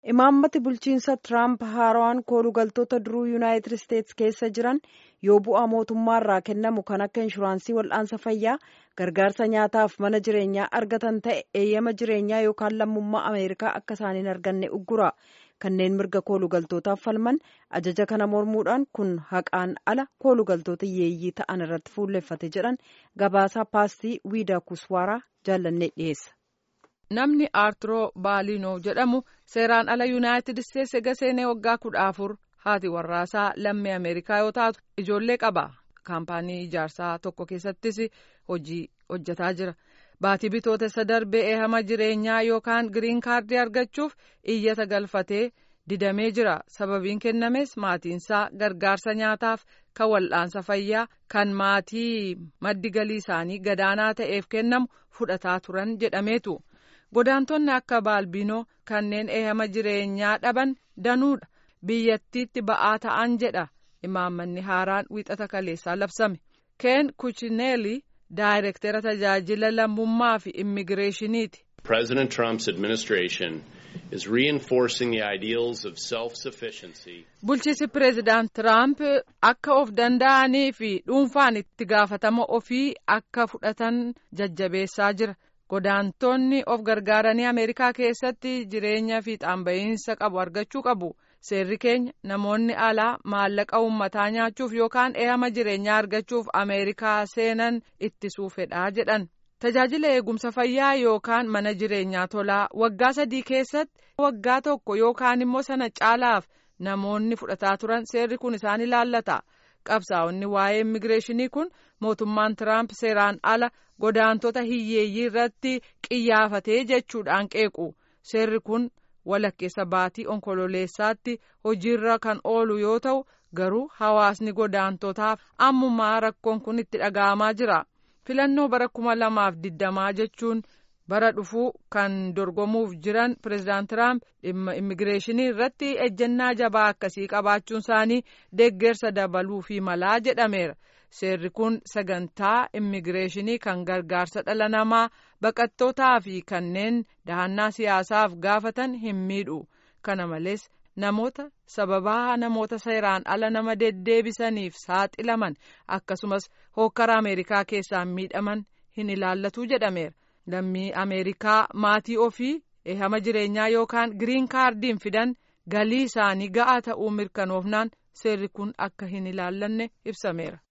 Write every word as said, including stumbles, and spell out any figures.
Imaammati bulchiinsa Tiraamp haaraan koolugaltoota duruu Yuunaayitid Isteetsi keessa jiran yoo bu'aa mootummaarraa kennamu kan akka inshuraansii wal'aansa fayyaa, gargaarsa nyaataaf mana jireenyaa argatan ta'e eeyyama jireenyaa yookaan lammummaa Ameerikaa akka isaan hin arganne uggura. Kanneen mirga koolugaltootaaf falman ajaja kana mormuudhaan kun haqaan ala koolugaltoota yeeyyii ta'an irratti fuulleffate jedhan gabaasaa paastii Wiidaa Kuswaaraa jaallannee dhiyeessa. Namni Arturoo Baalinoo jedhamu seeraan ala Yuunaayitid Isteetsi ega seenee waggaa kudha afur haati warraasaa lammii Ameerikaa yoo taatu ijoollee qaba. Kaampaanii ijaarsaa tokko keessattis hojii hojjetaa jira. Baatii bitootessa darbee eehama jireenyaa yookaan giriin kaardii argachuuf iyyata galfatee didamee jira. Sababiin kennames maatiinsaa gargaarsa nyaataaf kan wal'aansa fayyaa kan maatii maddi galii isaanii gadaanaa ta'eef kennamu fudhataa turan jedhameetu. Godaantonni akka Baalbinoo kanneen eehama jireenyaa dhaban danuudha. Biyyattiitti ba'aa ta'an jedha imaammanni haaraan wiixata kaleessaa labsame. Ken Kuchineeli daayirektera tajaajila lammummaa fi immigireeshiniiti. President Trump's administration is reinforcing the ideals of self-sufficiency. Bulchiinsi Pireezidaant Tiraamp akka of danda'anii fi dhuunfaan itti gaafatama ofii akka fudhatan jajjabeessaa jira. Godaantonni of gargaaranii Ameerikaa keessatti jireenya fiixaan ba'iinsa qabu argachuu qabu. Seerri keenya namoonni alaa maallaqa uummataa nyaachuuf yookaan eehama jireenyaa argachuuf Ameerikaa seenan ittisuu fedhaa jedhan. Tajaajila eegumsa fayyaa yookaan mana jireenyaa tolaa waggaa sadii keessatti waggaa tokko yookaan immoo sana caalaaf namoonni fudhataa turan seerri kun isaan ilaallata. Qabsaa'onni waa'ee immigireeshinii kun mootummaan Tiraamp seeraan ala godaantota hiyyeeyyii irratti qiyyaafatee jechuudhaan qeequ. Seerri kun walakkeessa baatii onkololeessaatti hojiirra kan oolu yoo ta'u garuu hawaasni godaantotaaf ammumaa rakkoon kun itti dhaga'amaa jira. Filannoo bara kuma lamaaf digdamaa jechuun bara dhufuu kan dorgomuuf jiran Pireezidaant Tiraamp dhimma immigireeshinii irratti ejjennaa jabaa akkasii qabaachuun isaanii deeggarsa dabaluu fi malaa jedhameera. Seerri kun sagantaa immigireeshinii kan gargaarsa dhala namaa baqattootaa fi kanneen dahannaa siyaasaaf gaafatan hin miidhu. Kana malees namoota sababaa namoota seeraan ala nama deddeebisaniif saaxilaman akkasumas hokkara Ameerikaa keessaan miidhaman hin ilaallatu jedhameera. Lammii Ameerikaa maatii ofii eehama jireenyaa yookaan giriin kaardiin fidan galii isaanii ga'aa ta'uu mirkanoofnaan seerri kun akka hin ilaallanne ibsameera.